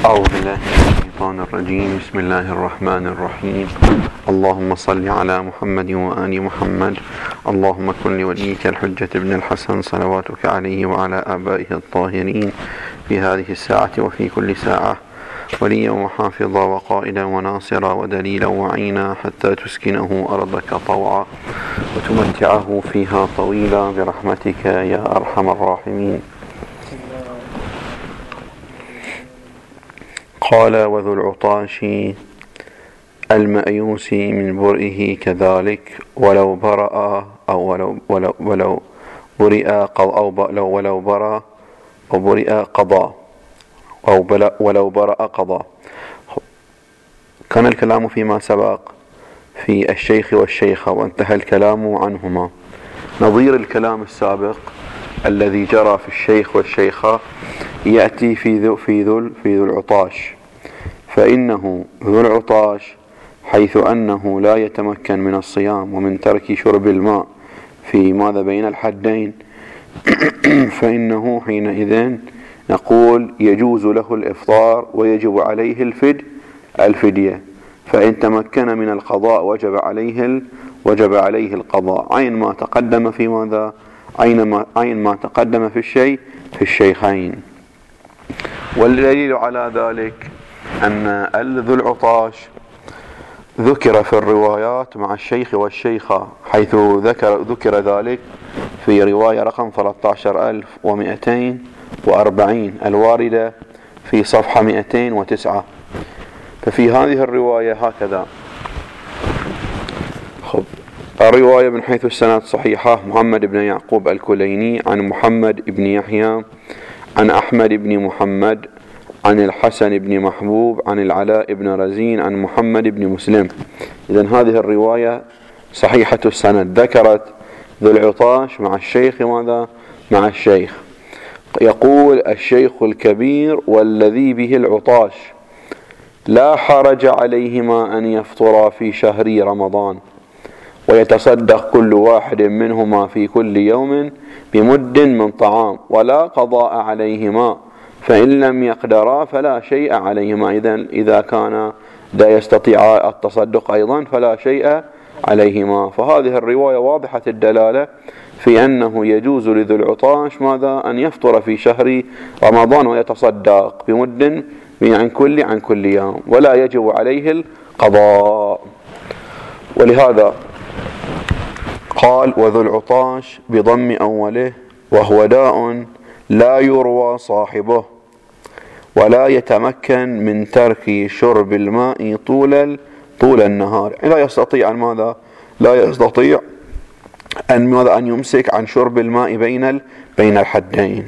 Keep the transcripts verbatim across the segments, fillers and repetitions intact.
أعوذ بالله من الشيطان الرجيم. بسم الله الرحمن الرحيم. اللهم صل على محمد وآل محمد. اللهم كن لوليك الحجة ابن الحسن صلواتك عليه وعلى آبائه الطاهرين في هذه الساعة وفي كل ساعة وليا وحافظا وقائدا وناصرا ودليلا وعينا حتى تسكنه أرضك طوعا وتمتعه فيها طويلا برحمتك يا أرحم الراحمين. قال: وذو العطاش المأيوس من برئه كذلك ولو برأ أو ولو ولو ولو برئ أو لو ولو برأ أو برئ قضى أو ولو برأ قضى. كان الكلام فيما سبق في الشيخ والشيخة وانتهى الكلام عنهما. نظير الكلام السابق الذي جرى في الشيخ والشيخة يأتي في ذو في ذو في ذو العطاش، فإنه ذو العطاش حيث أنه لا يتمكن من الصيام ومن ترك شرب الماء في ماذا بين الحدين فإنه حينئذ نقول يجوز له الإفطار ويجب عليه الفد الفدية. فإن تمكن من القضاء وجب عليه وجب عليه القضاء عين ما تقدم في ماذا عين ما عين ما تقدم في الشيء في الشيخين. والدليل على ذلك أن ذو العطاش ذكر في الروايات مع الشيخ والشيخة، حيث ذكر ذكر ذلك في رواية رقم ثلاثة عشر ألف ومئتين وأربعين الواردة في صفحة مئتين وتسعة. ففي هذه الرواية هكذا: خب الرواية من حيث السند صحيحة: محمد بن يعقوب الكليني عن محمد بن يحيى عن أحمد بن محمد عن الحسن بن محبوب عن العلاء بن رزين عن محمد بن مسلم. إذن هذه الرواية صحيحة السند، ذكرت ذو العطاش مع الشيخ ماذا مع الشيخ. يقول الشيخ الكبير والذي به العطاش لا حرج عليهما أن يفطرا في شهر رمضان ويتصدق كل واحد منهما في كل يوم بمد من طعام ولا قضاء عليهما، فإن لم يقدرا فلا شيء عليهما. إذن إذا كان لا يستطيع التصدق أيضا فلا شيء عليهما. فهذه الرواية واضحة الدلالة في أنه يجوز لذو العطاش ماذا أن يفطر في شهر رمضان ويتصدق بمد عن كل عن كل يوم ولا يجب عليه القضاء. ولهذا قال: وذو العطاش بضم أوله وهو داء لا يروى صاحبه ولا يتمكن من ترك شرب الماء طول طول النهار. لا يستطيع ماذا لا يستطيع أن ماذا أن يمسك عن شرب الماء بين بين الحدين.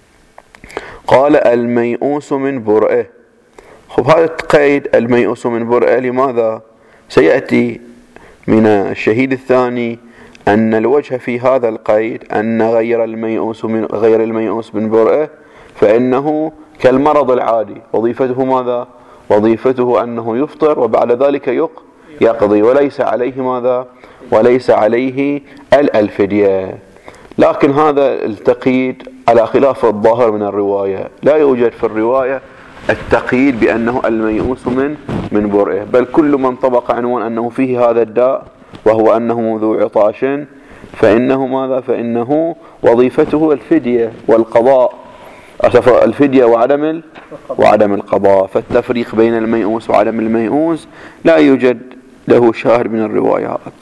قال: الميؤوس من برئه. خب هذا القيد الميؤوس من برئه لماذا؟ سيأتي من الشهيد الثاني أن الوجه في هذا القيد أن غير الميؤوس من غير الميؤوس من برئه فإنه كالمرض العادي، وظيفته ماذا؟ وظيفته أنه يفطر وبعد ذلك يقضي وليس عليه ماذا؟ وليس عليه الفدية. لكن هذا التقييد على خلاف الظاهر من الرواية، لا يوجد في الرواية التقييد بأنه الميؤوس من من برئه، بل كل من طبق عنوان أنه فيه هذا الداء وهو أنه ذو عطاش فإنه ماذا؟ فإنه وظيفته الفدية والقضاء، الفدية وعدم وعدم القضاء. فالتفريق بين الميؤوس وعدم الميؤوس لا يوجد له شاهد من الروايات.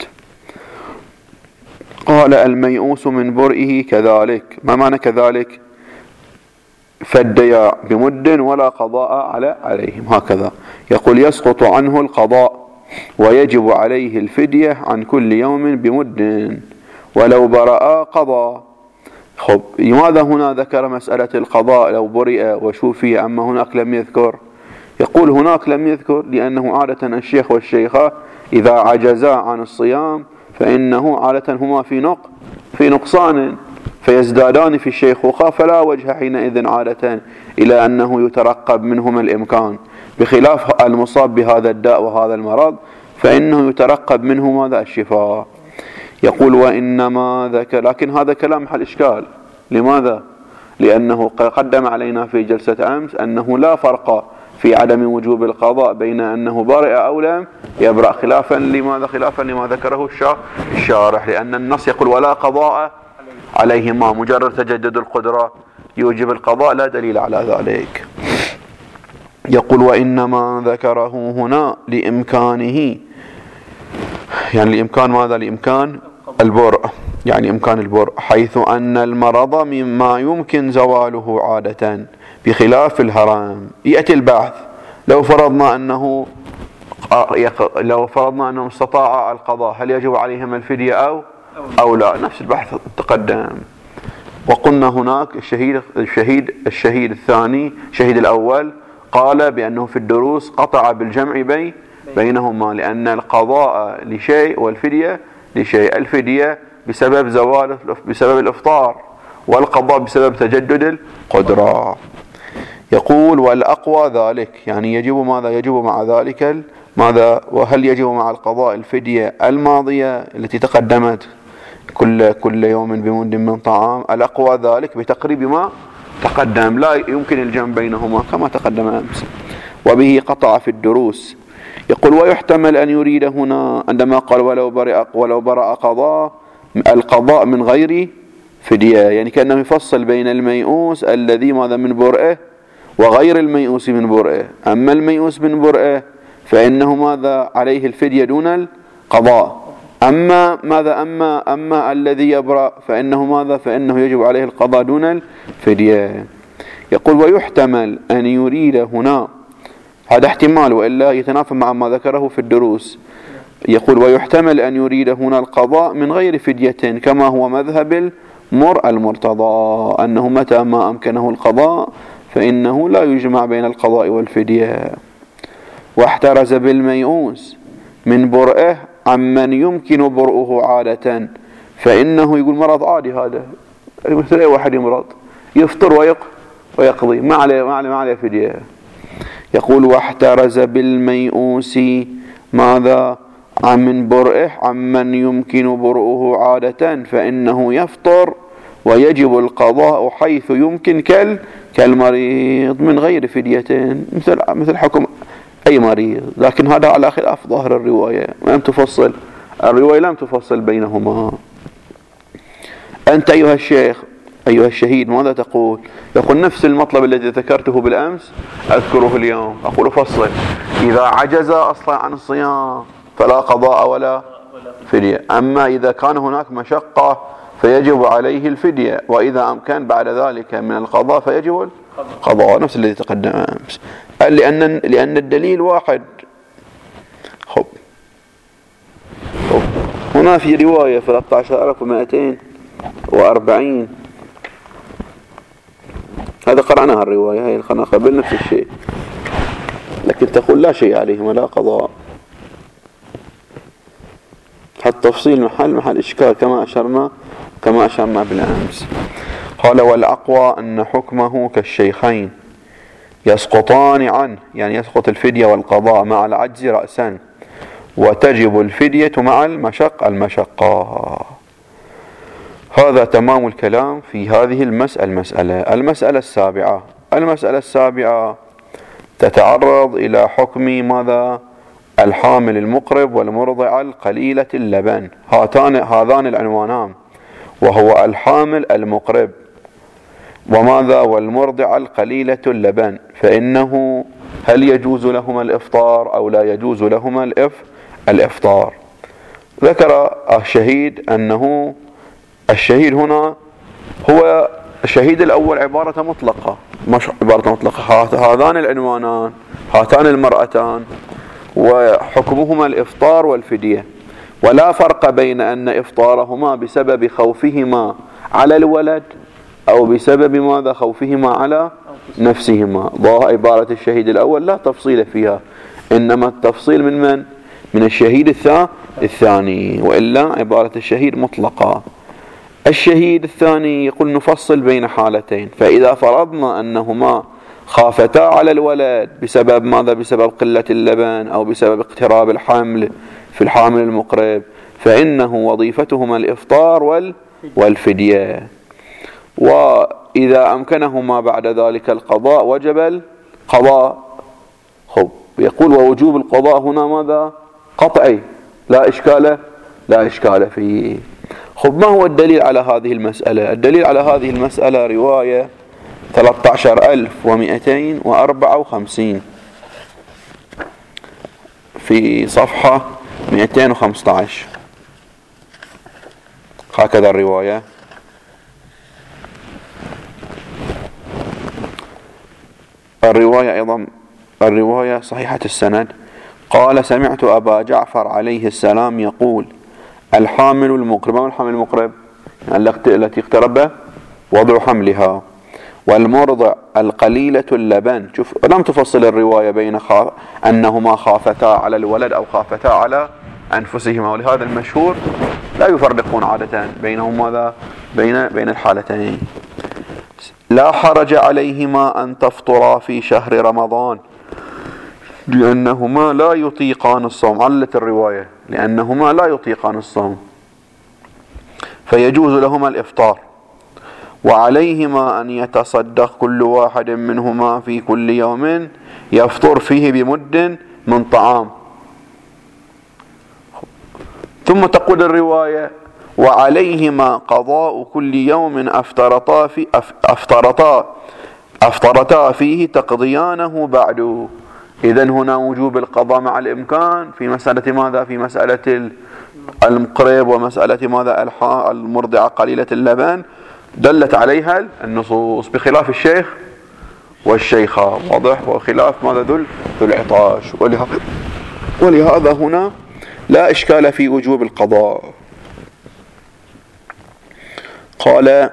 قال: الميؤوس من برئه كذلك. ما معنى كذلك؟ فالدياء بمد ولا قضاء على عليهم. هكذا يقول: يسقط عنه القضاء ويجب عليه الفدية عن كل يوم بمد ولو برأ قضى. خب لماذا هنا ذكر مسألة القضاء لو برئ وشوفي أما هناك لم يذكر؟ يقول هناك لم يذكر لأنه عادة الشيخ والشيخة إذا عجزا عن الصيام فإنه عادة هما في نق في نقصان فيزدادان في الشيخوخة، فلا وجه حينئذ عادة إلى أنه يترقب منهما الإمكان، بخلاف المصاب بهذا الداء وهذا المرض فإنه يترقب منه ماذا؟ الشفاء. يقول: وإنما ذكر، لكن هذا كلام محل إشكال. لماذا؟ لأنه قدم علينا في جلسة أمس أنه لا فرق في عدم وجوب القضاء بين أنه برئ أو لم يبرأ، خلافا لماذا خلافا لما ذكره الشارح، لأن النص يقول ولا قضاء عليهما، مجرد تجدد القدرة يوجب القضاء، لا دليل على ذلك. يقول وإنما ذكره هنا لإمكانه، يعني لإمكان ماذا؟ لإمكان البرء، يعني إمكان البرء، حيث أن المرض مما يمكن زواله عادة بخلاف الهرم. يأتي البحث، لو فرضنا أنه لو فرضنا أنهم استطاع القضاء هل يجب عليهم الفدية أو أو لا؟ نفس البحث تقدم. وقلنا هناك الشهيد الشهيد الشهيد الثاني الشهيد الأول قال بأنه في الدروس قطع بالجمع بين بينهما، لأن القضاء لشيء والفدية لشيء، الفدية بسبب زوال بسبب الإفطار، والقضاء بسبب تجدد القدرة. يقول والأقوى ذلك، يعني يجب ماذا؟ يجب مع ذلك ماذا؟ وهل يجب مع القضاء الفدية الماضية التي تقدمت كل كل يوم بمد من طعام؟ الأقوى ذلك بتقريب ما تقدم، لا يمكن الجمع بينهما كما تقدم أمس. وبه قطع في الدروس. يقول ويحتمل أن يريد هنا عندما قال ولو برئ ولو برأ قضاء القضاء من غير فدية، يعني كأنه يفصل بين الميؤوس الذي ماذا من برئه وغير الميؤوس من برئه. أما الميؤوس من برئه فإنه ماذا؟ عليه الفدية دون القضاء. أما ماذا؟ أما أما الذي يبرأ فإنه ماذا؟ فإنه يجب عليه القضاء دون الفدية. يقول ويحتمل أن يريد هنا، هذا احتمال وإلا يتنافى مع ما ذكره في الدروس. يقول ويحتمل أن يريد هنا القضاء من غير فدية كما هو مذهب المر المرتضى، أنه متى ما أمكنه القضاء فإنه لا يجمع بين القضاء والفدية. واحترز بالميؤوس من برئه عمن يمكن برؤه عادة، فإنه يقول مرض عادي هذا، مثل أي واحد يمرض يفطر ويق ويقضي ما عليه ما عليه ما عليه فدية. يقول واحترز بالميؤوس ماذا؟ عمن برئه عمن يمكن برؤه عادة، فإنه يفطر ويجب القضاء حيث يمكن كال كالمريض من غير فدية، مثل مثل حكم أي مريض. لكن هذا على خلاف ظاهر الرواية، لم تفصل الرواية لم تفصل بينهما. أنت أيها الشيخ أيها الشهيد ماذا تقول؟ يقول نفس المطلب الذي ذكرته بالأمس أذكره اليوم، أقول فصل إذا عجز أصلا عن الصيام فلا قضاء ولا فدية، أما إذا كان هناك مشقة فيجب عليه الفدية، وإذا أمكن بعد ذلك من القضاء فيجب القضاء، نفس الذي تقدم أمس، لأن لأن الدليل واحد. خب هنا في رواية ثلاثة عشر ألف ومئتين وأربعين، هذا قرأناها الرواية هي القرآن قبل نفس الشيء، لكن تقول لا شيء عليهم ولا قضاء. التفصيل محل محل إشكال كما أشرنا كما أشرنا بالأمس. قال والأقوى أن حكمه كالشيخين يسقطان عنه، يعني يسقط الفدية والقضاء مع العجز رأسا، وتجب الفدية مع المشق المشقة. هذا تمام الكلام في هذه المسألة. المسألة المسألة السابعة المسألة السابعة تتعرض إلى حكم ماذا؟ الحامل المقرب والمرضع القليلة اللبن، هاتان هذان العنوانان، وهو الحامل المقرب وماذا؟ والمرضع القليلة اللبن، فإنه هل يجوز لهما الإفطار أو لا يجوز لهما الإف الإفطار؟ ذكر الشهيد أنه الشهيد هنا هو الشهيد الأول عبارة مطلقة، مش عبارة مطلقة، هذان العنوانان هاتان المرأتان وحكمهما الإفطار والفدية، ولا فرق بين أن إفطارهما بسبب خوفهما على الولد أو بسبب ماذا؟ خوفهما على نفسهما. ضاء عبارة الشهيد الأول لا تفصيل فيها، إنما التفصيل من من؟ من الشهيد الثاني، وإلا عبارة الشهيد مطلقة. الشهيد الثاني يقول نفصل بين حالتين، فإذا فرضنا أنهما خافتا على الولد بسبب ماذا؟ بسبب قلة اللبن أو بسبب اقتراب الحمل في الحامل المقرب، فإنه وظيفتهما الإفطار والفدية، وإذا أمكنهما بعد ذلك القضاء وجب القضاء خب يقول ووجوب القضاء هنا ماذا؟ قطعي لا إشكال لا إشكال فيه. خب ما هو الدليل على هذه المسألة؟ الدليل على هذه المسألة رواية ثلاثة عشر ألف ومئتين وأربعة وخمسين في صفحة مئتين وخمسة عشر، هكذا الرواية. الرواية أيضا الرواية صحيحة السند. قال سمعت أبا جعفر عليه السلام يقول الحامل المقرب. ما الحامل المقرب؟ التي اقترب وضع حملها. والمرضع القليلة اللبن. شوف لم تفصل الرواية بين خاف أنهما خافتا على الولد أو خافتا على أنفسهما، ولهذا المشهور لا يفرقون عادة بينهم ماذا؟ بين بين الحالتين. لا حرج عليهما أن تفطرا في شهر رمضان لأنهما لا يطيقان الصوم. علت الرواية لأنهما لا يطيقان الصوم فيجوز لهما الإفطار. وعليهما أن يتصدق كل واحد منهما في كل يوم يفطر فيه بمد من طعام. ثم تقول الرواية وعليهما قضاء كل يوم أفطرتا في أفطرتا أفطرتا فيه تقضيانه بعد. إذن هنا وجوب القضاء مع الإمكان في مسألة ماذا؟ في مسألة المقرب ومسألة ماذا؟ المرضعة قليلة اللبن دلت عليها النصوص، بخلاف الشيخ والشيخة، واضح؟ وخلاف ماذا؟ ذو العطاش. ولهذا, ولهذا هنا لا إشكال في وجوب القضاء. قال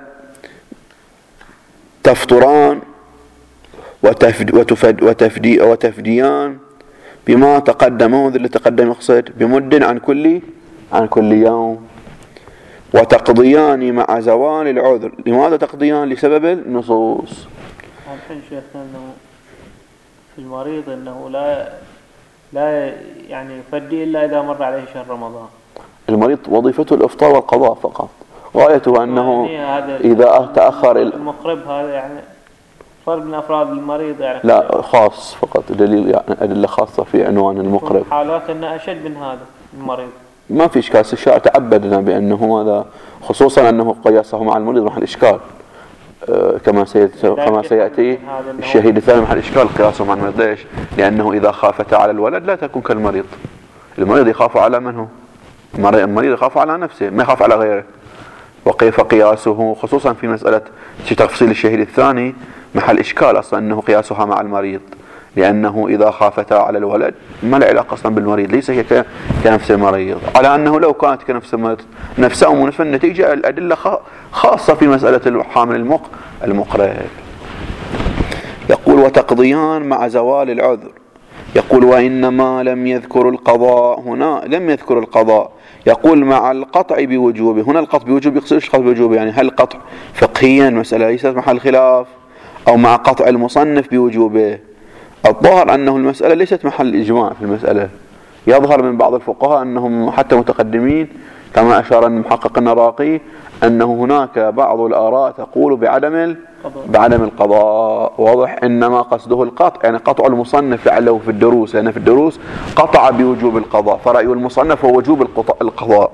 تفطران وتفد وتفد وتفدي وتفديان بما تقدم. وذا اللي تقدم يقصد بمد عن كل عن كل يوم. وتقضيان مع زوال العذر. لماذا تقضيان؟ لسبب النصوص. الحين شيخنا انه في المريض انه لا لا يعني يفدي الا اذا مر عليه شهر رمضان. المريض وظيفته الافطار والقضاء فقط، غايته انه يعني اذا تاخر المقرب هذا يعني فرد من افراد المريض يعني لا خاص فقط دليل يعني ادله خاصه في عنوان المقرب. حالات انه اشد من هذا المريض ما في اشكال. الشارع تعبدنا بانه هذا خصوصا انه قياسه مع المريض محل اشكال أه كما سيأتي كما سياتي الشهيد الثاني محل اشكال قياسه مع المريض. ليش؟ لانه اذا خافت على الولد لا تكون كالمريض. المريض يخاف على من هو؟ المريض يخاف على نفسه ما يخاف على غيره. وكيف قياسه خصوصا في مساله تفصيل الشهيد الثاني محل اشكال اصلا انه قياسها مع المريض، لأنه إذا خافتا على الولد ما له علاقة أصلا بالمريض، ليس هي كنفس المريض، على أنه لو كانت كنفس المريض نفس أم ونفس النتيجة الأدلة خاصة في مسألة الحامل المق المقرب. يقول وتقضيان مع زوال العذر. يقول وإنما لم يذكر القضاء هنا، لم يذكر القضاء، يقول مع القطع بوجوبه. هنا القطع بوجوب يقصد ايش قطع بوجوبه؟ يعني هل قطع فقهيا مسألة ليست محل خلاف، أو مع قطع المصنف بوجوبه؟ الظاهر أنه المسألة ليست محل إجماع في المسألة. يظهر من بعض الفقهاء أنهم حتى متقدمين كما أشار المحقق النراقي أنه هناك بعض الآراء تقول بعدم بعدم القضاء. واضح؟ إنما قصده القطع، يعني قطع المصنف لعله في الدروس، لأن في الدروس قطع بوجوب القضاء، فرأي المصنف هو وجوب القضاء،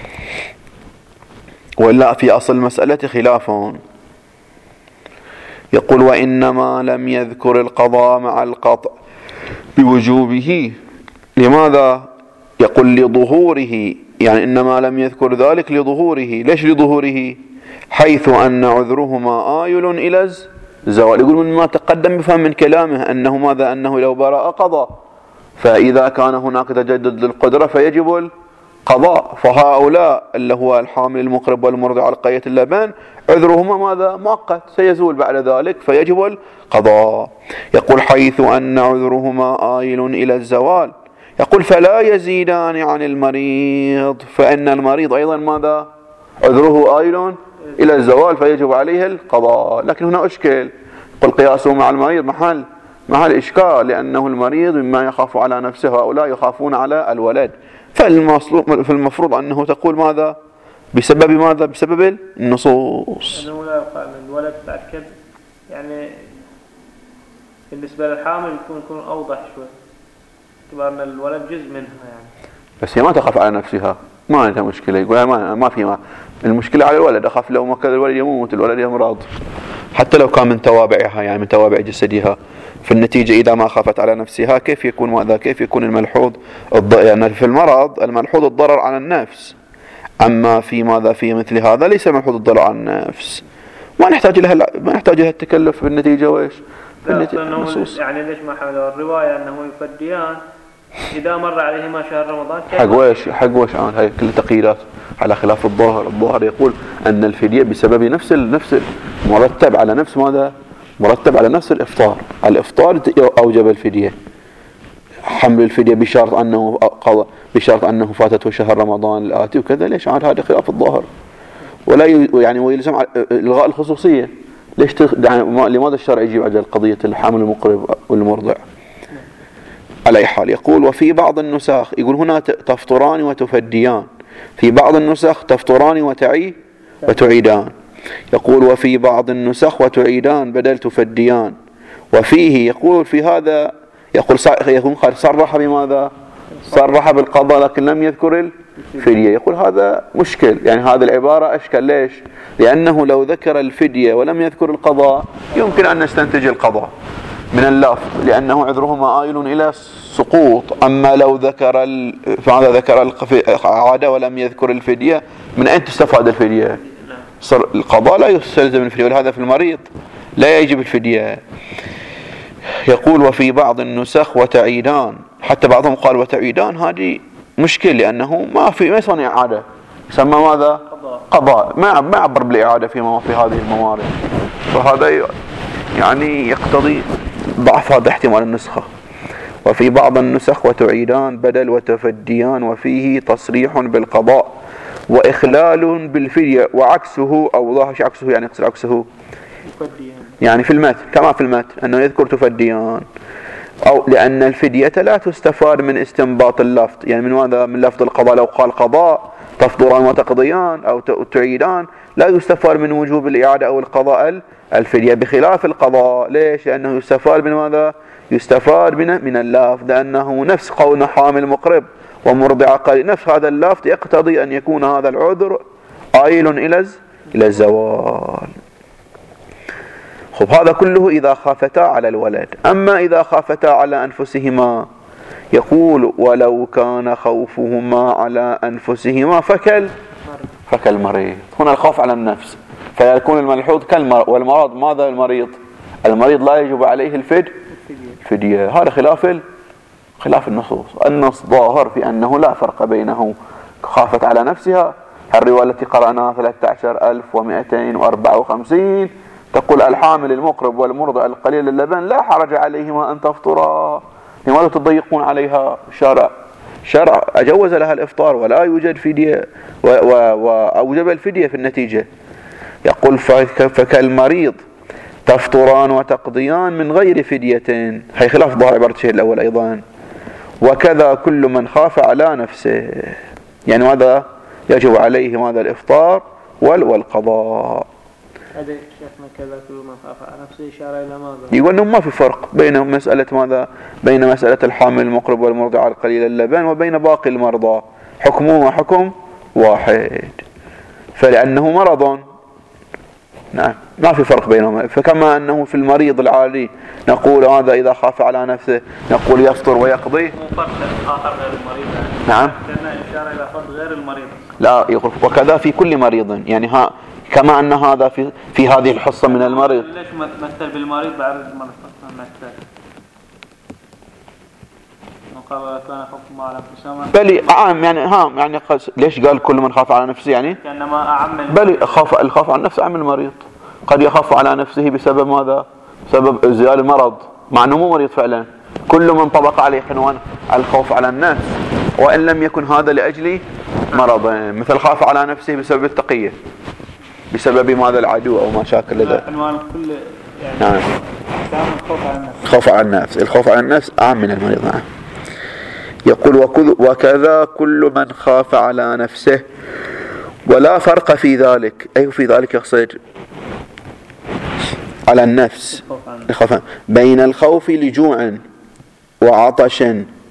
ولا في أصل المسألة خلافون. يقول وإنما لم يذكر القضاء مع القطع بوجوبه. لماذا؟ يقول لظهوره، يعني إنما لم يذكر ذلك لظهوره. ليش لظهوره؟ حيث أن عذرهما آيل إلى الزوال. يقول مما تقدم بفهم من كلامه أنه ماذا؟ أنه لو برأ قضى، فإذا كان هناك تجدد للقدرة فيجب القضاء. فهؤلاء اللي هو الحامل المقرب والمرضع على قية اللبن عذرهما ماذا؟ مؤقت سيزول بعد ذلك فيجب القضاء. يقول حيث أن عذرهما آيل إلى الزوال. يقول فلا يزيدان عن المريض، فإن المريض أيضا ماذا؟ عذره آيل إلى الزوال فيجب عليه القضاء. لكن هنا أشكل، قل قياسه مع المريض محل محل إشكال، لأنه المريض مما يخاف على نفسه هؤلاء يخافون على الولد. فالمفروض أنه تقول ماذا؟ بسبب ماذا؟ بسبب النصوص. أنه لا يقال الولد بعد كذا يعني بالنسبة للحامل يكون يكون أوضح شوي، باعتبار أن الولد جزء منها يعني. بس هي ما تخاف على نفسها، ما عندها مشكلة، يقول ما ما في ما المشكلة على الولد، أخاف لو ما كان الولد يموت، الولد يمرض، حتى لو كان من توابعها يعني من توابع جسدها. في النتيجة إذا ما خافت على نفسها كيف يكون ماذا؟ كيف يكون الملحوظ الض... يعني في المرض الملحوظ الضرر على النفس، أما في ماذا في مثل هذا ليس ملحوظ الضرر على النفس، ما نحتاج لها ما نحتاج لها التكلف. بالنتيجة وإيش؟ بالنتيجة يعني ليش ما حملوا الرواية أنه يفديان إذا مر عليهما شهر رمضان؟ حق ويش حق ويش عن هاي كل تقييدات على خلاف الظاهر. الظاهر يقول أن الفدية بسبب نفس نفس مرتب على نفس ماذا؟ مرتب على نفس الإفطار. الإفطار أوجب الفدية، حمل الفدية بشرط أنه قضى بشرط أنه فاتته شهر رمضان الآتي وكذا. ليش عاد هذا خلاف الظاهر؟ ولا يعني ويلزم إلغاء الخصوصية. ليش يعني لماذا الشرع يجيب على قضية الحامل المقرب والمرضع؟ على أي حال يقول وفي بعض النسخ، يقول هنا تفطران وتفديان، في بعض النسخ تفطران وتعي وتعيدان. يقول وفي بعض النسخ وتعيدان بدل تفديان. وفيه يقول في هذا يقول صرح بماذا؟ صرح بالقضاء لكن لم يذكر الفدية. يقول هذا مشكل، يعني هذه العبارة أشكل. ليش؟ لأنه لو ذكر الفدية ولم يذكر القضاء يمكن أن نستنتج القضاء من اللفظ، لأنه عذرهما آيل إلى سقوط. أما لو ذكر ال... فهذا ذكر العادة ولم يذكر الفدية، من أين تستفاد الفدية؟ صر القضاء لا يستلزم الفدية، ولهذا في المريض لا يجب الفدية. يقول وفي بعض النسخ وتعيدان، حتى بعضهم قال وتعيدان، هذه مشكل لأنه ما في ما يصنع إعادة، يسمى ماذا؟ قضاء، ما ما عبر بالإعادة فيما في هذه الموارد. فهذا يعني يقتضي ضعف هذا احتمال النسخة. وفي بعض النسخ وتعيدان بدل وتفديان، وفيه تصريح بالقضاء وإخلال بالفدية وعكسه، أو ظاهر عكسه يعني يقصد عكسه يعني في المتن كما في المتن أنه يذكر تفديان، أو لأن الفدية لا تستفاد من استنباط اللفظ، يعني من ماذا؟ من لفظ القضاء. لو قال قضاء تفطران وتقضيان أو تعيدان لا يستفاد من وجوب الإعادة أو القضاء الفدية، بخلاف القضاء. ليش؟ لأنه يستفاد من ماذا؟ يستفاد من من اللفظ، لأنه نفس قول حامل مقرب ومرضع قليل، نفس هذا اللفظ يقتضي أن يكون هذا العذر آيل إلى إلى الزوال. خب هذا كله إذا خافتا على الولد. أما إذا خافتا على أنفسهما، يقول ولو كان خوفهما على أنفسهما فكل فكالمريض. هنا الخوف على النفس، فيكون الملحوظ كالمرض، والمرض ماذا؟ المريض المريض لا يجب عليه الفد فدية. هذا خلاف خلاف النصوص. النص ظاهر في أنه لا فرق بينه. خافت على نفسها، الرواية التي قرأناها ثلاثة عشر ألف ومئتين وأربعة وخمسين تقول الحامل المقرب والمرضع القليل اللبن لا حرج عليهما أن تفطرا. لماذا تضيقون عليها؟ شرع شرع أجوز لها الإفطار ولا يوجد فدية، وأوجب الفدية في النتيجة. يقول فكالمريض تفطران وتقضيان من غير فدية، هي خلاف ظاهر عبارة الشيء الأول أيضا. وكذا كل من خاف على نفسه، يعني ماذا؟ يجب عليه ماذا؟ الإفطار والقضاء. هذا شيخنا كذا كل من خاف على نفسه إشارة إلى ماذا؟ يقول أنه ما في فرق بين مسألة ماذا؟ بين مسألة الحامل المقرب والمرضع القليل اللبن وبين باقي المرضى، حكمه حكم واحد، فلأنه مرض. نعم ما في فرق بينهما. فكما أنه في المريض العادي نقول هذا إذا خاف على نفسه نقول يفطر ويقضي. فرق آخر غير المريض يعني. نعم. لأن إشارة إلى فرق غير المريض. لا يقول وكذا في كل مريض، يعني ها كما أن هذا في في هذه الحصة من المريض. ليش مثل بالمريض بعد المرض مثل؟ قال كان حكم على نفسه. بل عام يعني ها يعني ليش قال كل من خاف على نفسه يعني؟ كأنما أعم. بل خاف الخوف على النفس أعم المريض. قد يخاف على نفسه بسبب ماذا؟ بسبب ازدياد المرض، مع أنه مو مريض فعلا. كل من طبق عليه عنوان الخوف على النفس، وإن لم يكن هذا لأجل مرض، مثل خاف على نفسه بسبب التقية، بسبب ماذا؟ العدو أو ما شاكل ذلك. عنوان كل يعني. نعم. الخوف على النفس. الخوف على النفس، الخوف على النفس أعم من المريض. نعم. يقول وكذا كل من خاف على نفسه ولا فرق في ذلك. أي في ذلك يقصد على النفس بين الخوف لجوع وعطش،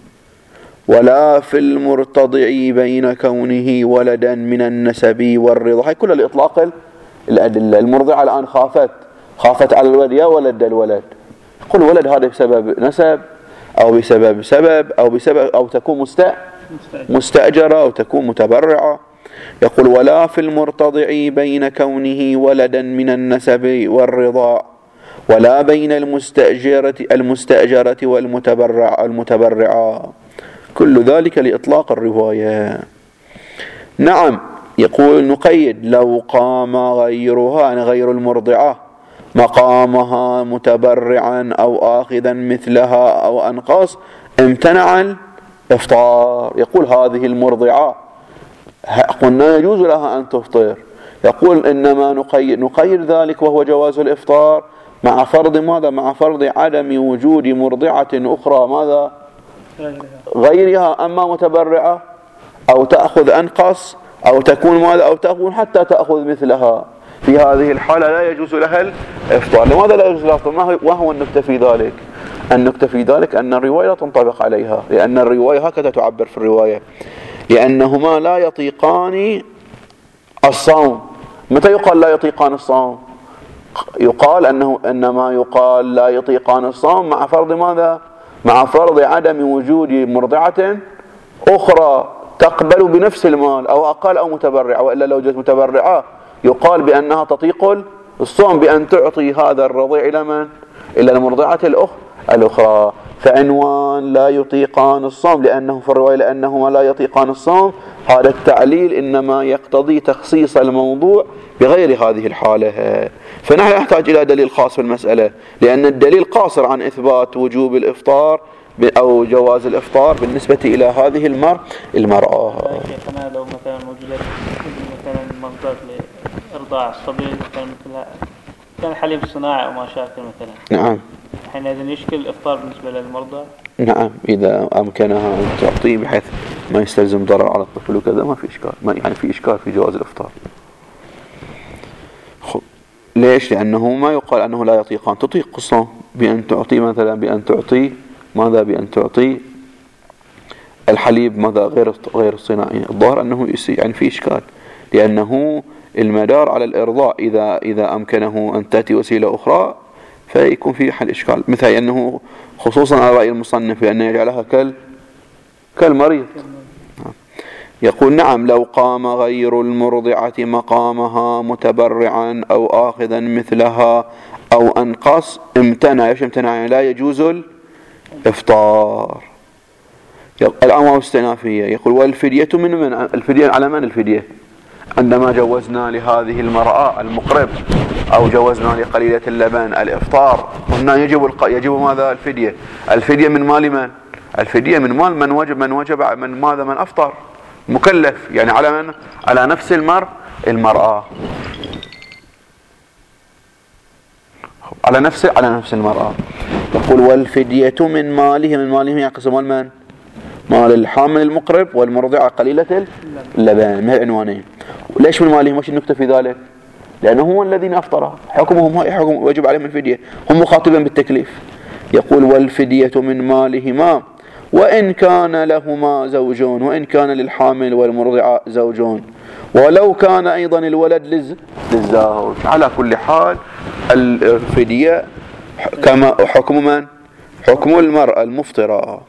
ولا في المرتضع بين كونه ولدا من النسب والرضا. هاي كلها لإطلاق الأدلة. المرضعة الآن خافت خافت على الولد، يا ولد الولد، قل ولد هذا بسبب نسب أو بسبب سبب أو بسبب أو تكون مستأجرة أو تكون متبرعة. يقول ولا في المرتضع بين كونه ولدا من النسب والرضا، ولا بين المستأجرة المستأجرة والمتبرع المتبرعة، كل ذلك لإطلاق الرواية. نعم. يقول نقيد لو قام غيرها، يعني غير المرضعة، مقامها متبرعا أو آخذا مثلها أو أنقص، امتنع الإفطار. يقول هذه المرضعة قلنا يجوز لها أن تفطر، يقول إنما نقيد, نقيد ذلك وهو جواز الإفطار مع فرض ماذا؟ مع فرض عدم وجود مرضعة أخرى ماذا؟ غيرها، أما متبرعة أو تأخذ أنقص أو تكون ماذا؟ أو تكون حتى تأخذ مثلها. في هذه الحالة لا يجوز لها الإفطار. لماذا لا يجوز لها الإفطار؟ وهو النكتة في ذلك النكتة في ذلك أن الرواية لا تنطبق عليها، لأن الرواية هكذا تعبر في الرواية، لأنهما لا يطيقان الصوم. متى يقال لا يطيقان الصوم؟ يقال أنه إنما يقال لا يطيقان الصوم مع فرض ماذا؟ مع فرض عدم وجود مرضعة أخرى تقبل بنفس المال أو أقل أو متبرعة، وإلا لو وجدت متبرعة يقال بأنها تطيق الصوم بأن تعطي هذا الرضيع إلى من؟ إلى المرضعة الأخرى. فعنوان لا يطيقان الصوم لأنه في الرواية لأنهما لا يطيقان الصوم، هذا التعليل إنما يقتضي تخصيص الموضوع بغير هذه الحالة. فنحن نحتاج إلى دليل خاص في المسألة، لأن الدليل قاصر عن إثبات وجوب الإفطار أو جواز الإفطار بالنسبة إلى هذه المر المرأة. شيخنا لو مثلا وجدت مثلا مصدر لإرضاع الصبي مثلا مثل كان حليب صناعي أو ما شابه مثلا، نعم، حينئذ يشكل الإفطار بالنسبة للمرضى. نعم، إذا أمكنها أن تعطيه بحيث ما يستلزم ضرر على الطفل وكذا ما في إشكال، ما يعني في إشكال في جواز الإفطار. ليش؟ لأنه ما يقال أنه لا يطيقان، تطيق الصوم بأن تعطي مثلا بأن تعطي ماذا؟ بأن تعطي الحليب ماذا؟ غير غير الصناعي. الظاهر أنه يعني في إشكال، لأنه المدار على الإرضاء، إذا إذا أمكنه أن تأتي وسيلة أخرى فيكون في حل إشكال، مثل أنه خصوصا على رأي المصنف بأن يجعلها كال كالمريض. يقول نعم لو قام غير المرضعة مقامها متبرعا أو آخذا مثلها أو أنقص امتنع. ايش امتنع؟ يعني لا يجوز الإفطار. الأمر استئنافية. يقول والفدية من من الفدية على من الفدية؟ عندما جوزنا لهذه المرأة المقرب أو جوزنا لقليلة اللبن الإفطار قلنا يجب الق... يجب ماذا؟ الفدية. الفدية من مال من؟ الفدية من مال من وجب من وجب من ماذا؟ من أفطر مكلف، يعني على من؟ على نفس المر المرأة، على نفس على نفس المرأة. يقول والفدية من ماله، من ماله يقسم مال من؟ مال الحامل المقرب والمرضعة قليلة اللبن، من العنوانين. ليش من مالهم؟ وش النكتة في ذلك؟ لأنه هم الذين أفطروا، حكمهم حكم وجب عليهم الفدية، هم مخاطبين بالتكليف. يقول والفدية من مالهما وإن كان لهما زوجون، وإن كان للحامل والمرضعة زوجون، ولو كان أيضا الولد للزوج. على كل حال الفدية كما حكم من؟ حكم المرأة المفطرة.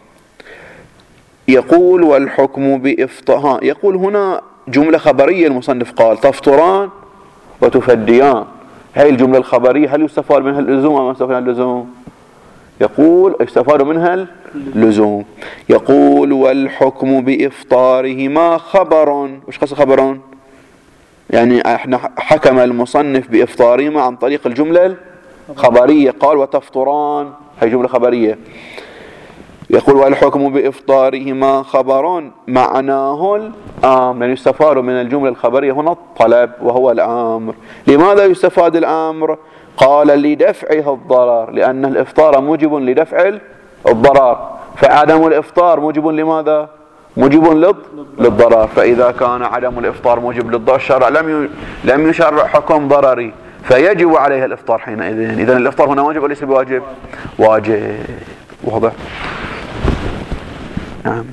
يقول والحكم بإفطار، يقول هنا جملة خبرية، المصنف قال تفطران وتفديان. هذه الجملة الخبرية هل يستفاد منها اللزوم أو ما يستفاد منها اللزوم؟ يقول يستفاد منها اللزوم. يقول والحكم بإفطارهما خبر. وش قصد خبر؟ يعني احنا حكم المصنف بإفطارهما عن طريق الجملة الخبرية، قال وتفطران، هي جملة خبرية. يقول والحكم بإفطارهما خبر معناه الأمر، يعني يستفاد من الجملة الخبرية هنا الطلب وهو الأمر. لماذا يستفاد الأمر؟ قال لدفعه الضرر، لأن الإفطار موجب لدفع الضرر، فعدم الإفطار موجب لماذا؟ موجب للضرر. فإذا كان عدم الإفطار موجب للضرر، الشرع لم لم يشرع حكم ضرري، فيجب عليها الإفطار حينئذ. إذن الإفطار هنا واجب وليس بواجب؟ واجب. واضح؟ نعم.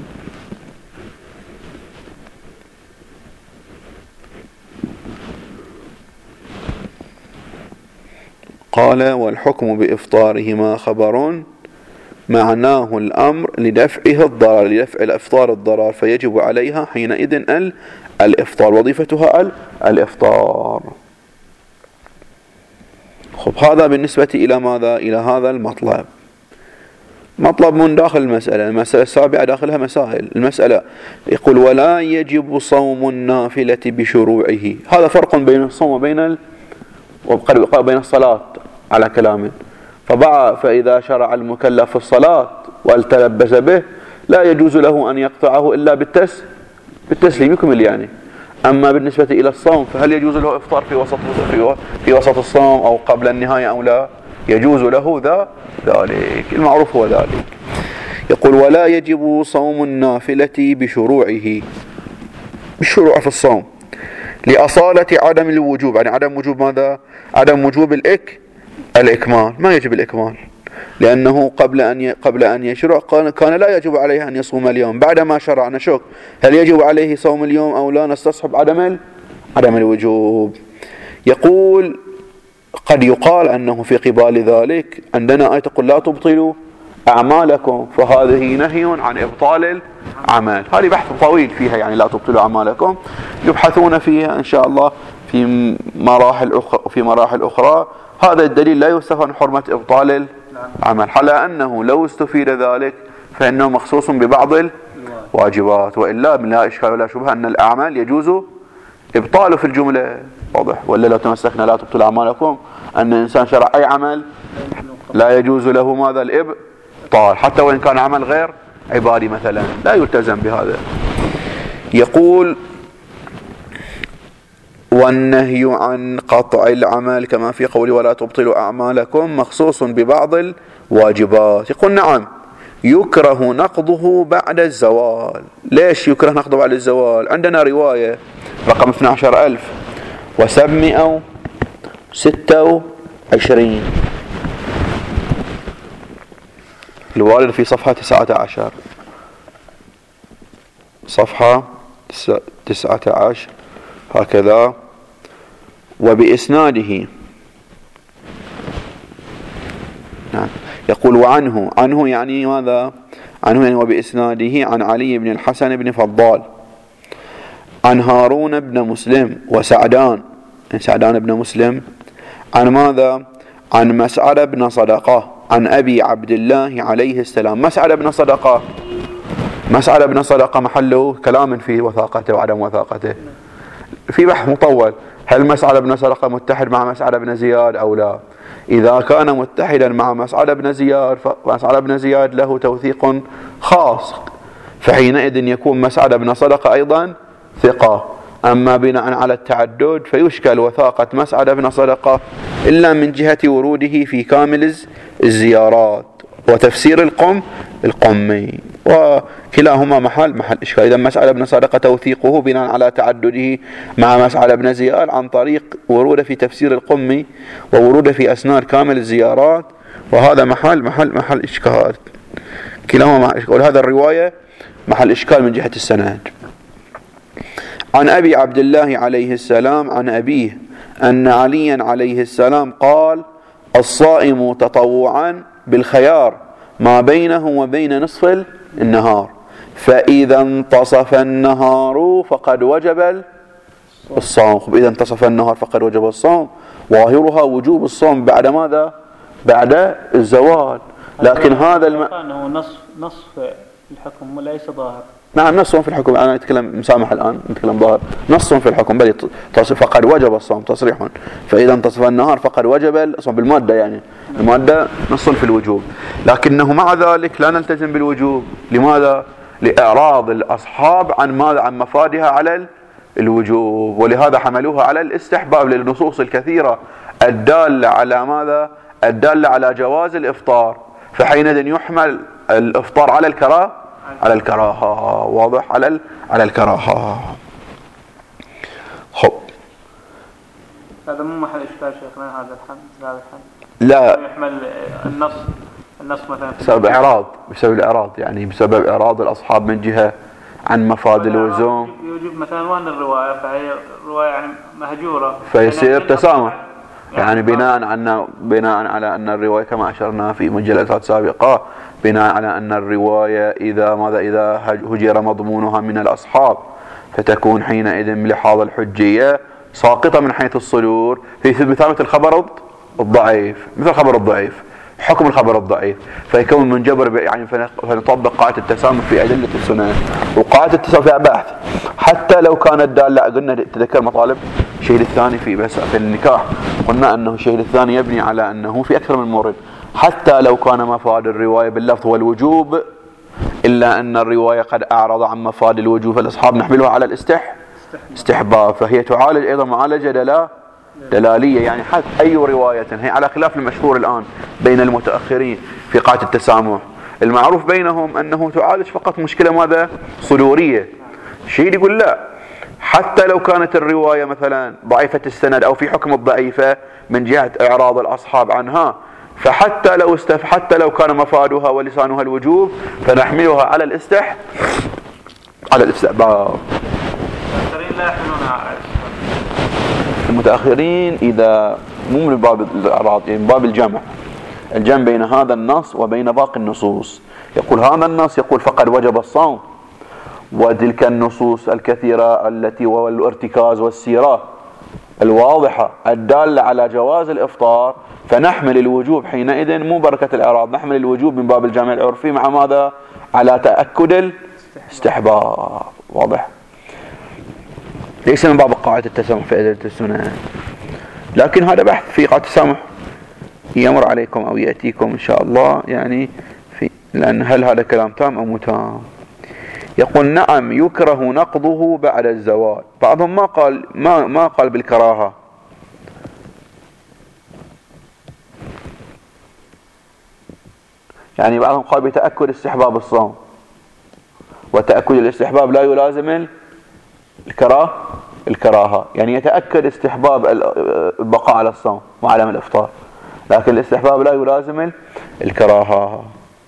قال والحكم بإفطارهما خبر معناه الأمر لدفعه الضرر، لدفع الإفطار الضرر، فيجب عليها حينئذ ال الإفطار، وظيفتها ال الإفطار. خب هذا بالنسبة إلى ماذا؟ إلى هذا المطلب. مطلب من داخل المسألة. المسألة السابعة داخلها مسائل. المسألة يقول ولا يجب صوم النافلة بشروعه. هذا فرق بين الصوم وبين ال... بين الصلاة على كلامه. فبعد فإذا شرع المكلف في الصلاة والتلبس به لا يجوز له أن يقطعه إلا بالتس بالتسليم يكمل يعني. أما بالنسبة إلى الصوم فهل يجوز له إفطار في وسط في وسط الصوم أو قبل النهاية أو لا؟ يجوز له ذا ذلك. المعروف هو ذلك. يقول ولا يجب صوم النافلة بشروعه، بالشروع في الصوم لأصالة عدم الوجوب، يعني عدم وجوب ماذا؟ عدم وجوب الإك الإكمال. ما يجب الإكمال لأنه قبل أن قبل أن يشرع كان لا يجب عليه أن يصوم اليوم. بعدما شرع نشك هل يجب عليه صوم اليوم أو لا؟ نستصحب عدم عدم الوجوب. يقول قد يقال أنه في قبال ذلك عندنا آية تقول لا تبطلوا أعمالكم، فهذه نهي عن إبطال العمل. هذه بحث طويل فيها، يعني لا تبطلوا أعمالكم يبحثون فيها إن شاء الله في مراحل أخرى في مراحل أخرى. هذا الدليل لا يستفاد من حرمة إبطال العمل، على أنه لو استفيد ذلك فإنه مخصوص ببعض الواجبات، وإلا لا إشكال ولا شبهة أن الأعمال يجوز إبطاله في الجملة. واضح؟ ولا لو تمسكنا لا تبطل أعمالكم أن الإنسان شرع أي عمل لا يجوز له ماذا؟ الإبطال، حتى وإن كان عمل غير عبادي مثلا لا يلتزم بهذا. يقول والنهي عن قطع العمل كما في قوله ولا تبطلوا أعمالكم مخصوص ببعض الواجبات. يقول نعم يكره نقضه بعد الزوال. ليش يكره نقضه بعد الزوال؟ عندنا رواية رقم اثني عشر ألف وسبعمائة وستة وعشرين الوارد في صفحة تسعة عشر، صفحة تسعة عشر هكذا. وبإسناده نعم. يقول وعنه، عنه يعني ماذا؟ عنه يعني وبإسناده عن علي بن الحسن بن فضال عن هارون بن مسلم وسعدان، سعدان بن مسلم، عن ماذا؟ عن مسعد بن صدقة عن أبي عبد الله عليه السلام. مسعد بن صدقة مسعد بن صدقة محله كلام في وثاقته وعدم وثاقته، في بحث مطول. هل مسعد بن صدقة متحد مع مسعد بن زياد أو لا؟ إذا كان متحدا مع مسعد بن زياد فمسعد بن زياد له توثيق خاص، فحينئذ يكون مسعد بن صدقة أيضا ثقة. أما بناء على التعدد فيشكل وثاقة مسعد بن صدقة إلا من جهة وروده في كامل الزيارات وتفسير القم القمي، وكلاهما محل محل إشكال. إذا مسعد بن صدقة توثيقه بناء على تعدده مع مسعد بن زياد عن طريق وروده في تفسير القمي ووروده في أسناد كامل الزيارات، وهذا محل محل محل إشكال. كلاهما محل إشكال، وهذا الرواية محل إشكال من جهة السند. عن أبي عبد الله عليه السلام عن أبيه أن عليا عليه السلام قال الصائم تطوعا بالخيار ما بينه وبين نصف النهار، فإذا انتصف النهار فقد وجب الصوم. إذا انتصف النهار فقد وجب الصوم، ظاهرها وجوب الصوم بعد ماذا؟ بعد الزوال. لكن هذا الم... أنه نصف نصف الحكم وليس ظاهر. نعم نص في الحكم. أنا أتكلم مسامح الآن، نتكلم ظاهر. نص في الحكم بل فقد وجب الصوم تصريح، فإذا انتصف النهار فقد وجب الصوم بالمادة، يعني المادة نص في الوجوب. لكنه مع ذلك لا نلتزم بالوجوب. لماذا؟ لإعراض الأصحاب عن ماذا؟ عن مفادها على الوجوب، ولهذا حملوها على الاستحباب للنصوص الكثيرة الدالة على ماذا؟ الدالة على جواز الإفطار، فحينئذ يحمل الإفطار على الكراهة على الكراهة. واضح؟ على على الكراهة. خب هذا مو محل إشكال شيخنا هذا الحمد هذا الحمد لا يحمل النص النص مثلا بسبب إعراض بسبب الإعراض يعني بسبب إعراض الأصحاب من جهة عن مفاد اللزوم يوجب مثلا وين الرواية فهي الرواية يعني مهجورة فيصير تسامح يعني بناء على بناء على أن الرواية كما أشرنا في مجلدات سابقة بناء على أن الرواية إذا ماذا إذا هجر مضمونها من الأصحاب فتكون حينئذ ملحاظ الحجية ساقطة من حيث الصدور في مثابة الخبر الضعيف مثل الخبر الضعيف حكم الخبر الضعيف فيكون منجبر يعني فنطبق قاعدة التسامح في أدلة السنن وقاعدة التسامح فيها بحث حتى لو كانت دالة قلنا تذكر مطالب الشهيد الثاني في بس في النكاح قلنا أنه الشهيد الثاني يبني على أنه في أكثر من مورد حتى لو كان مفاد الرواية باللفظ والوجوب إلا أن الرواية قد أعرض عن مفاد الوجوب فالأصحاب نحملها على الاستح استحباب فهي تعالج أيضا معالجة دلا دلالية يعني حتى أي رواية هي على خلاف المشهور الآن بين المتأخرين في قاعدة التسامح المعروف بينهم أنه تعالج فقط مشكلة ماذا صدورية شيء يقول لا حتى لو كانت الرواية مثلا ضعيفة السند أو في حكم الضعيفة من جهة إعراض الأصحاب عنها فحتى لو استف حتى لو كان مفادها ولسانها الوجوب فنحملها على الاستح على الاستحباب. المتأخرين إذا مو من باب الإعراض يعني من باب الجمع الجمع بين هذا النص وبين باقي النصوص يقول هذا النص يقول فقد وجب الصوم وتلك النصوص الكثيرة التي والارتكاز والسيرة الواضحة الدالة على جواز الإفطار فنحمل الوجوب حينئذ مو بركة الإعراض نحمل الوجوب من باب الجمع العرفي مع ماذا على تأكد الاستحباب واضح ليس من باب قاعدة التسامح في أدلة السنة لكن هذا بحث في قاعدة التسامح يمر عليكم أو يأتيكم إن شاء الله يعني في لأن هل هذا كلام تام أو متام يقول نعم يكره نقضه بعد الزوال بعضهم ما قال ما ما قال بالكراهة يعني بعضهم قال بتأكد استحباب الصوم وتأكد الاستحباب لا يلازم الكراهة الكراهة يعني يتأكد استحباب البقاء على الصوم وعدم الإفطار لكن الاستحباب لا يلازم الكراهة.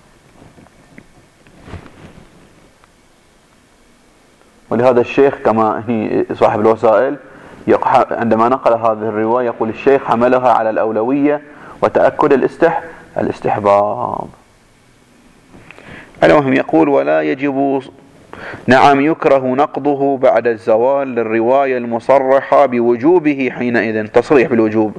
ولهذا الشيخ كما هي صاحب الوسائل عندما نقل هذه الرواية يقول الشيخ حملها على الأولوية وتأكد الاستح الاستحباب. المهم يقول ولا يجب نعم يكره نقضه بعد الزوال للرواية المصرحة بوجوبه حينئذ تصريح بالوجوب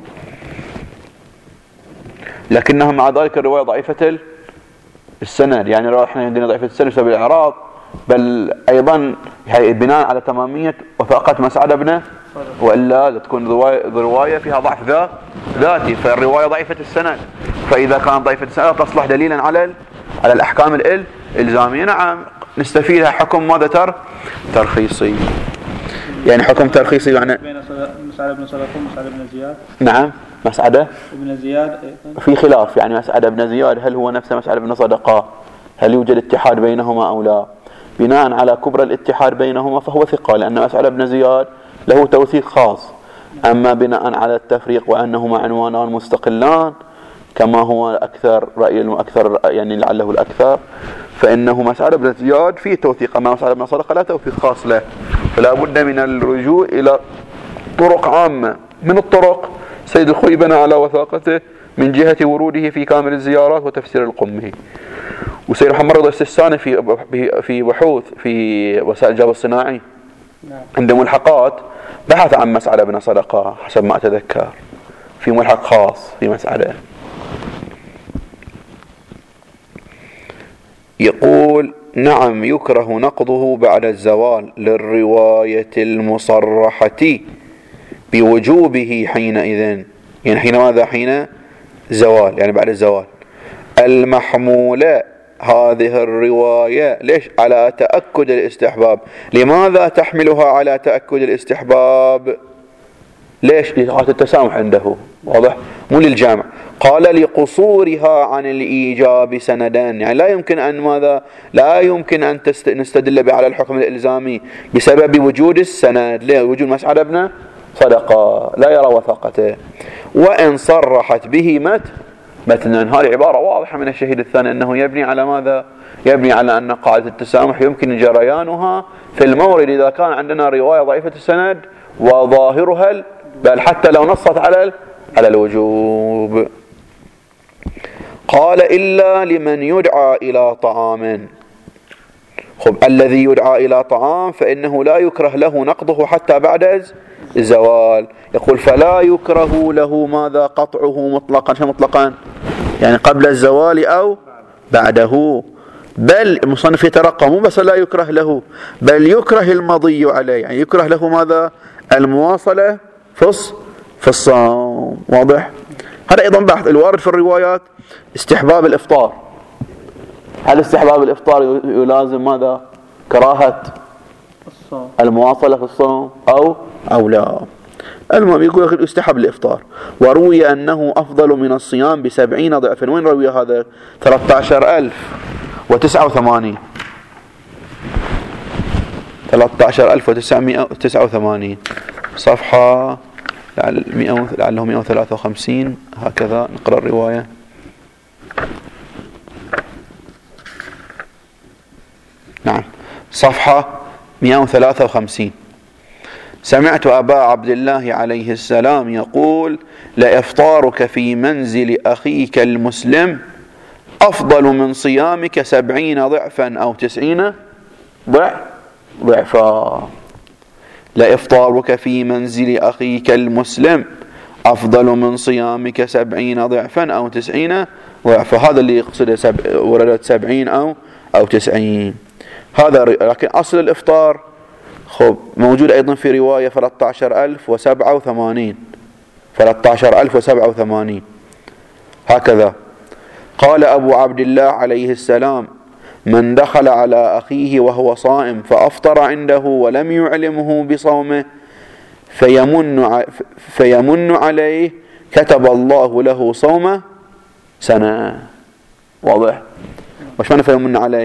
لكنها مع ذلك الرواية ضعيفة السند يعني احنا عندنا ضعيفة السند بسبب الإعراض بل أيضا بناء على تمامية وثاقة مسعد بن وإلا تكون رواية فيها ضعف ذاتي فالرواية ضعيفة السند فإذا كانت ضعيفة السند تصلح دليلا على على الأحكام الإلزامية نعم نستفيدها حكم ماذا تر ترخيصي يعني حكم ترخيصي يعني بين مسعد بن صدقة ومسعد بن زياد نعم مسعد بن زياد في خلاف يعني مسعد بن زياد هل هو نفس مسعد بن صدقة هل يوجد اتحاد بينهما أو لا بناء على كبر الاتحاد بينهما فهو ثقة لأن مسعد بن زياد له توثيق خاص أما بناء على التفريق وأنهما عنوانان مستقلان كما هو أكثر رأي أكثر يعني لعله الأكثر فإنه مسعد بن زياد فيه توثيق أما مسعد بن صدقة لا توثيق خاص له فلا بد من الرجوع إلى طرق عامة من الطرق سيد الخوي بنى على وثاقته من جهة وروده في كامل الزيارات وتفسير القمي وسيد محمد رضا السستاني في في بحوث في وسائل الجواب الصناعي عند ملحقات بحث عن مسعد بن صدقة حسب ما أتذكر في ملحق خاص في مسعده يقول نعم يكره نقضه بعد الزوال للرواية المصرحة بوجوبه حينئذ يعني حين ماذا حين زوال يعني بعد الزوال المحمولة هذه الرواية ليش على تأكد الاستحباب لماذا تحملها على تأكد الاستحباب ليش لغاية التسامح عنده واضح مو للجامع قال لقصورها عن الإيجاب سندان يعني لا يمكن أن ماذا لا يمكن أن نستدل على الحكم الإلزامي بسبب وجود السند ليه وجود مسعد بن صدقة، لا يرى وثاقته. وإن صرحت به مت متنا، هذه عبارة واضحة من الشهيد الثاني أنه يبني على ماذا؟ يبني على أن قاعدة التسامح يمكن جريانها في المورد إذا كان عندنا رواية ضعيفة السند وظاهرها بل حتى لو نصت على على الوجوب. قال إلا لمن يدعى إلى طعام. خب الذي يدعى إلى طعام فإنه لا يكره له نقضه حتى بعد الزوال. يقول فلا يكره له ماذا؟ قطعه مطلقا. شو مطلقا؟ يعني قبل الزوال أو بعده. بل المصنف يترقى، مو بس لا يكره له بل يكره المضي عليه، يعني يكره له ماذا؟ المواصلة في الصوم. واضح؟ هذا أيضا بحث الوارد في الروايات استحباب الإفطار. هل استحباب الإفطار يلازم ماذا؟ كراهة المواصلة في الصوم أو أو لا؟ المهم يقول يستحب الإفطار. وروي أنه أفضل من الصيام بسبعين ضعفا. وين روي هذا؟ ثلاثة عشر ألف وتسعة وثمانين ثلاثة عشر ألف وتسعمائة وتسعة وثمانين صفحة لعله مئة وثلاثة وخمسين. هكذا نقرأ الرواية. نعم صفحة مئة وثلاثة وخمسين. سمعت أبا عبد الله عليه السلام يقول لإفطارك في منزل أخيك المسلم أفضل من صيامك سبعين ضعفا أو تسعين ضعف ضعفا. لإفطارك في منزل أخيك المسلم أفضل من صيامك سبعين ضعفا أو تسعين ضعفا. هذا اللي يقصد سب... وردت سبعين أو أو تسعين. هذا لكن أصل الإفطار خب موجود أيضا في رواية ثلاثة عشر ألف وسبعة وثمانين ثلاثة عشر ألف وسبعة وثمانين هكذا. قال أبو عبد الله عليه السلام من دخل على أخيه وهو صائم فأفطر عنده ولم يعلمه بصومه فيمن, فيمن عليه كتب الله له صوم سنة. واضح؟ وش معنى فيمن عليه؟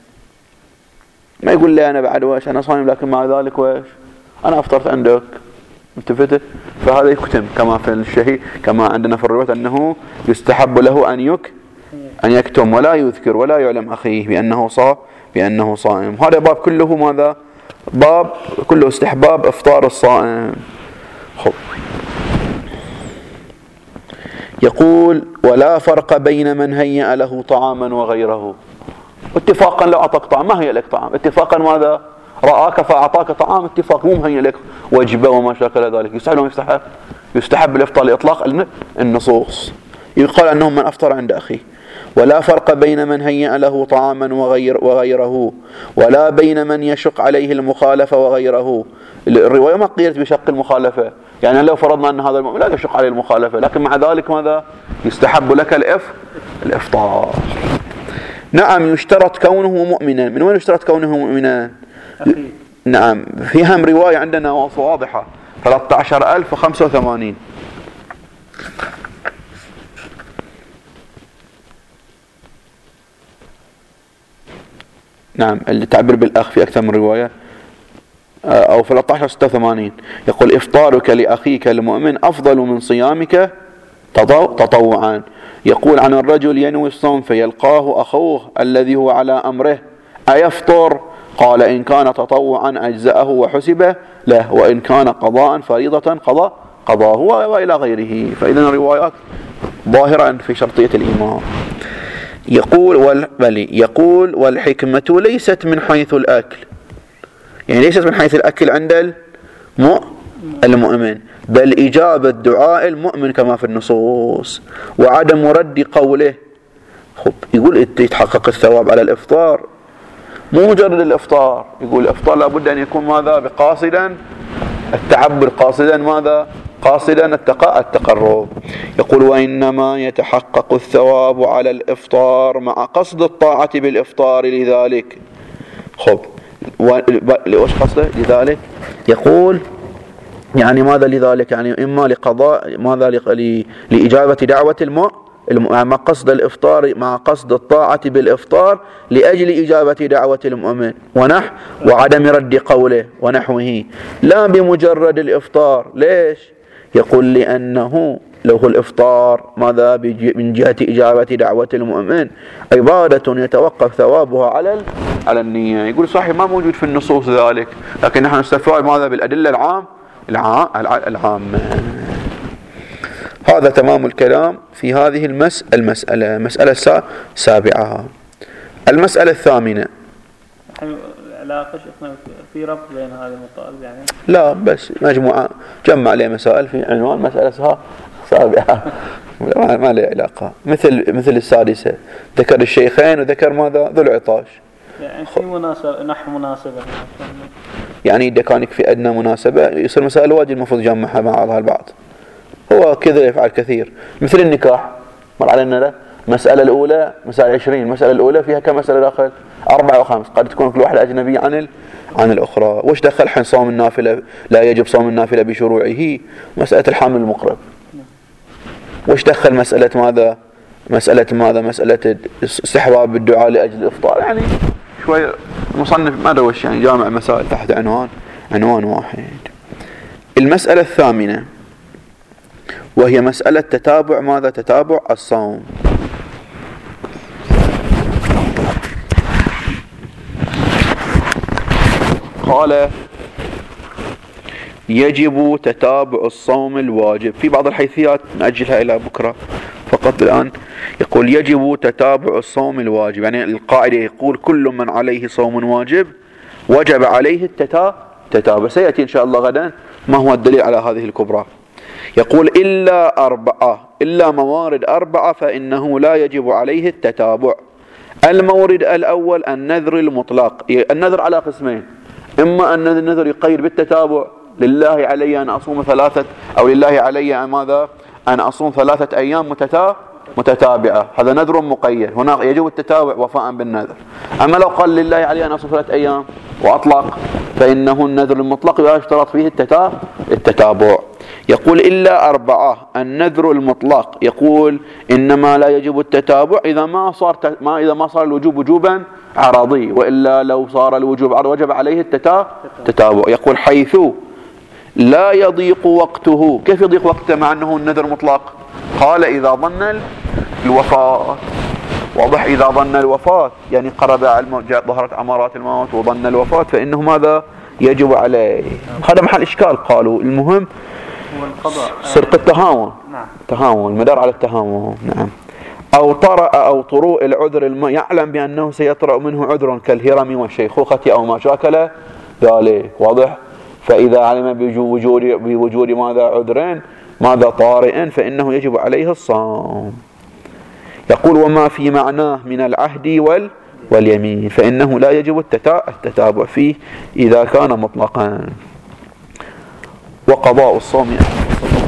ما يقول لي أنا بعد وش أنا صايم لكن مع ذلك وش أنا أفطرت عندك. انتبهت؟ فهذا يكتم كما في الشهي كما عندنا في الرواية أنه يستحب له أن يك أن يكتم ولا يذكر ولا يعلم أخيه بأنه صا بأنه صائم. هذا باب كله ماذا؟ باب كله استحباب إفطار الصائم. خب يقول ولا فرق بين من هيأ له طعاما وغيره. اتفاقا لو أعطاك طعام ما هي لك طعام اتفاقا ماذا؟ رآك فأعطاك طعام اتفاق مو مهيئ لك وجبة وما شاكل ذلك. يستحب ولا يستحب؟ يستحب الإفطار لإطلاق النصوص. يقال أنهم من أفطر عند أخيه. ولا فرق بين من هيأ له طعاما وغير وغيره ولا بين من يشق عليه المخالفة وغيره. الرواية ما قيلت بشق المخالفة، يعني لو فرضنا أن هذا المؤمن لا يشق عليه المخالفة لكن مع ذلك ماذا؟ يستحب لك الإف الإفطار. نعم يشترط كونه مؤمنا. من وين يشترط كونه مؤمنا؟ نعم في هم رواية عندنا واضحة ثلاثة عشر ألف وخمسة وثمانين. نعم التعبير بالأخ في أكثر من رواية أو ثلاثة عشر ستة وثمانين. يقول إفطارك لأخيك المؤمن أفضل من صيامك تطوعا. يقول عن الرجل ينوي الصوم فيلقاه أخوه الذي هو على أمره أيفطر؟ قال إن كان تطوعا أجزأه وحسبه له وإن كان قضاء فريضة قضاء قضاه وإلى غيره. فإذن الروايات ظاهرة في شرطية الإمام. يقول والبلي يقول والحكمة ليست من حيث الأكل، يعني ليست من حيث الأكل عند المؤمن بل إجابة دعاء المؤمن كما في النصوص وعدم رد قوله. خب يقول يتحقق الثواب على الإفطار مو مجرد الإفطار. يقول الإفطار لابد أن يكون ماذا؟ بقاصدا التعبد قاصدا ماذا؟ قاصدا التقرب. يقول وإنما يتحقق الثواب على الإفطار مع قصد الطاعة بالإفطار لذلك. خب وش قصده لذلك؟ يقول يعني ماذا لذلك؟ يعني إما لقضاء ماذا لإجابة دعوة مع قصد الإفطار مع قصد الطاعة بالإفطار لأجل إجابة دعوة المؤمن ونحو وعدم رد قوله ونحوه، لا بمجرد الإفطار. ليش؟ يقول لأنه لو هو الإفطار ماذا من جهة إجابة دعوة المؤمن عبادة يتوقف ثوابها على على النية. يقول صحيح ما موجود في النصوص ذلك، لكن نحن نستفاد ماذا بالأدلة العام العامة. هذا تمام الكلام في هذه المس المسألة. مسألة سابعة. المسألة الثامنة. علاقة في ربط بين هذه المطالب يعني؟ لا، بس مجموعة جمع لي مسائل في عنوان مسألة سابعة ما له علاقة. مثل مثل السادسة ذكر الشيخين وذكر ماذا ذو العطاش، يعني في مناسبة نحو مناسبة يعني إذا كان في أدنى مناسبة يصير مسائل واجد المفروض جمعها مع بعضها البعض. هو كذا يفعل كثير. مثل النكاح مر علينا له مسألة الأولى مسألة عشرين، المسألة الأولى فيها كم مسألة داخل؟ أربعة وخمس، قد تكون كل واحدة أجنبية عن ال... عن الأخرى. وش دخل حين صوم النافلة لا يجب صوم النافلة بشروعه؟ مسألة الحامل المقرب. وش دخل مسألة ماذا؟ مسألة ماذا؟ مسألة استحباب الدعاء لأجل الإفطار. يعني شوية مصنف ما ادري وش يعني جامع مسائل تحت عنوان عنوان واحد. المسألة الثامنة وهي مسألة تتابع ماذا؟ تتابع الصوم. قال يجب تتابع الصوم الواجب. في بعض الحيثيات نأجلها إلى بكرة فقط الآن. يقول يجب تتابع الصوم الواجب، يعني القاعدة يقول كل من عليه صوم واجب وجب عليه التتابع. سيأتي إن شاء الله غدا ما هو الدليل على هذه الكبرى. يقول إلا أربعة، إلا موارد أربعة فإنه لا يجب عليه التتابع. المورد الأول النذر المطلق. النذر على قسمين، إما أن النذر يقيد بالتتابع، لله علي أن أصوم ثلاثة أو لله علي ماذا أن أصوم ثلاثة أيام متتا متتابعة، هذا نذر مقيد، هنا يجب التتابع وفاء بالنذر. أما لو قال لله علي أن أصوم ثلاثة أيام وأطلق فإنه النذر المطلق لا يشترط فيه التتا التتابع. يقول إلا أربعة. النذر المطلق يقول إنما لا يجب التتابع إذا ما صار ما إذا ما صار الوجوب وجوبا عرضي، وإلا لو صار الوجوب عرضي وجب عليه التتابع. يقول حيث لا يضيق وقته. كيف يضيق وقته مع أنه النذر مطلق؟ قال إذا ظن الوفاة. واضح؟ إذا ظن الوفاة يعني قرب الموت، ظهرت أمارات الموت وظن الوفاة فإنه ماذا يجب عليه. هذا محل إشكال. قالوا المهم صرت التهاون. نعم. تهاون، المدار على التهاون. نعم. أو طرأ أو طروء العذر الم... يعلم بأنه سيطرأ منه عذر كالهرم والشيخوخة أو ما شاكل ذلك. واضح؟ فإذا علم بوجود بوجود ماذا عذرين ماذا طارئ فإنه يجب عليه الصوم. يقول وما في معناه من العهد وال واليمين فإنه لا يجب التتابع فيه إذا كان مطلقا. وقضاء الصوم